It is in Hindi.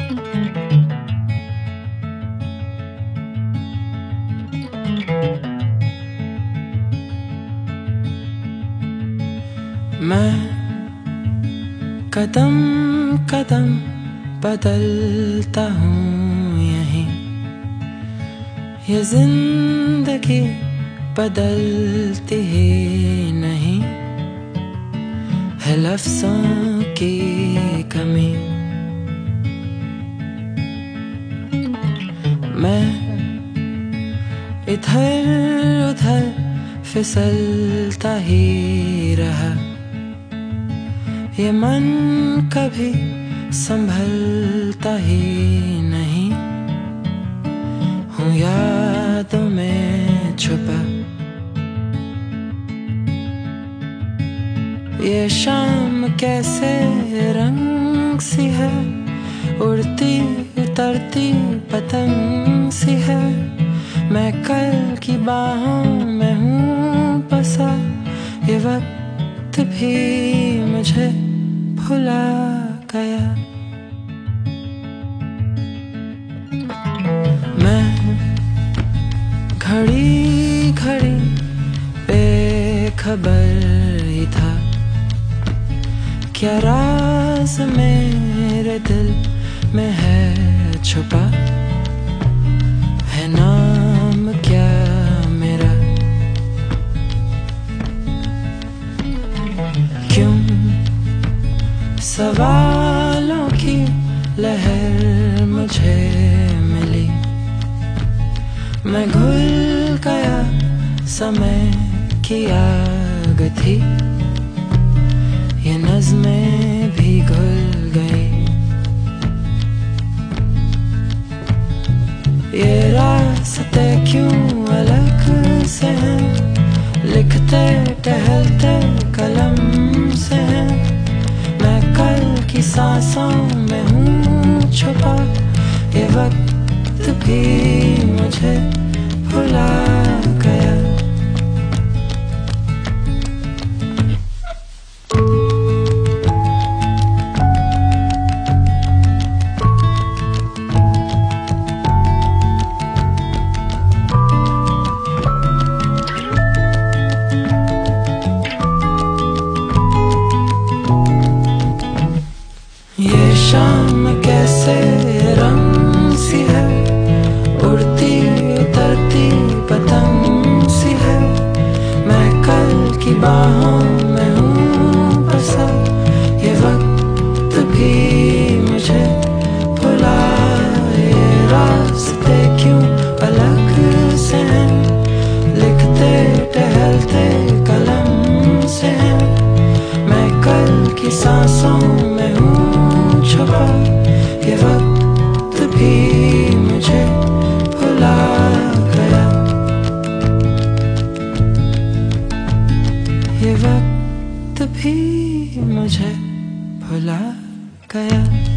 मैं कदम कदम बदलता हूँ यहीं, ये जिंदगी बदलती ही नहीं है लफ्ज़ों की कमी। मैं इधर उधर फिसलता ही रहा, ये मन कभी संभलता ही नहीं, हूँ यादों में छुपा। ये शाम कैसे रंग सी है, उड़ती उतरती पतंग सी है। मैं कल की बाहों में हूँ बसा, ये वक्त भी मुझे भुला गया। मैं घड़ी घड़ी बेखबर ही था, क्या राज मेरे दिल में है छुपा। है नाम क्या मेरा, क्यों सवालों की लहर मुझे मिली। मैं घुल गया समय की आग थी, ये नज़्में भी घुल गई। ये रास्ते क्यों अलग से हैं, लिखते टहलते कलम से हैं। मैं कल की सांसों में हूँ छुपा, ये वक्त भी मुझे भुला गया। ये शाम कैसे रंग सी है, उड़ती उतरती पतंग सी है। मैं कल की बाहों में हूँ बसा, ये वक्त भी मुझे भुला। ये रास्ते क्यों अलग से हैं, लिखते टहलते कलम से हैं। मैं कल की सांसों में हूँ छुपा, ये वक्त भी मुझे भुला गया। ये वक्त भी मुझे भुला गया।